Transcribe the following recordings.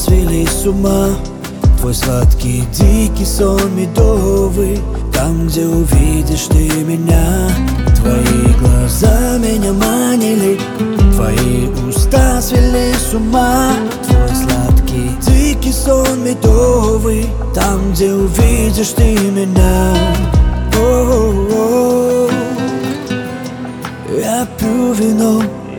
свели с ума. Твой сладкий дикий сон медовый, там, где увидишь ты меня. Твои глаза меня манили, твои уста свели с ума. Твой сладкий дикий сон медовый, там, где увидишь ты меня. О-о-о. Я пью вино,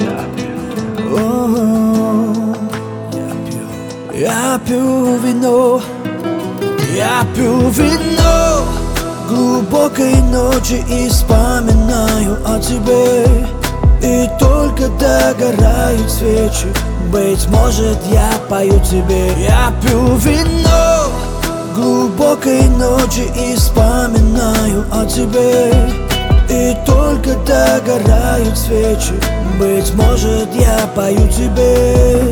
я пью вино, я пью вино глубокой ночи и вспоминаю о тебе. И только догорают свечи, быть может, я пою тебе. Я пью вино глубокой ночи и вспоминаю о тебе. И только догорают свечи, быть может, я пою тебе.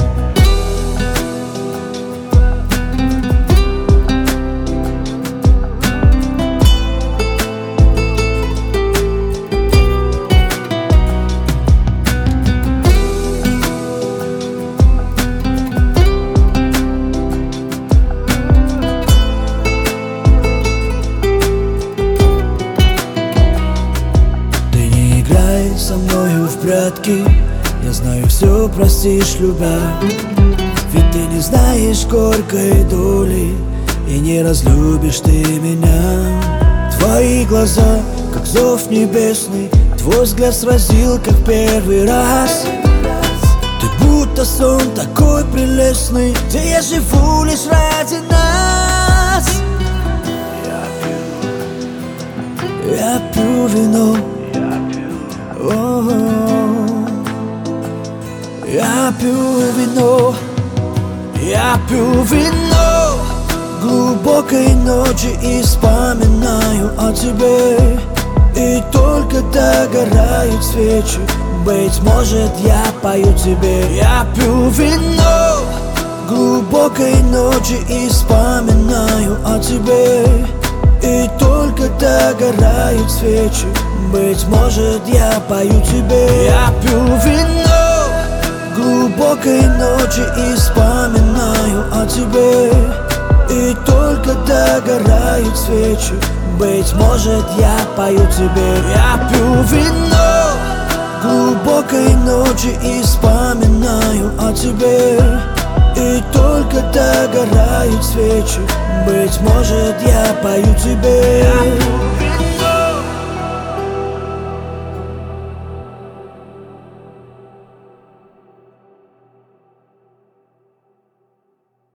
Со мною в прятки, я знаю, все простишь, любя. Ведь ты не знаешь горькой доли и не разлюбишь ты меня. Твои глаза, как зов небесный, твой взгляд сразил, как первый раз. Ты будто сон такой прелестный, где я живу лишь ради нас. Я пью вино, я пью вино, я пью вино глубокой ночи и вспоминаю о тебе. И только догорают свечи, быть может, я пою тебе. Я пью вино глубокой ночи и вспоминаю о тебе. И только догорают свечи, быть может, я пою тебе. Я пью вино глубокой ночи и вспоминаю о тебе. И только догорают свечи, быть может, я пою тебе. Я пью вино глубокой ночи и вспоминаю о тебе. И только догорают свечи, быть может, я пою тебе.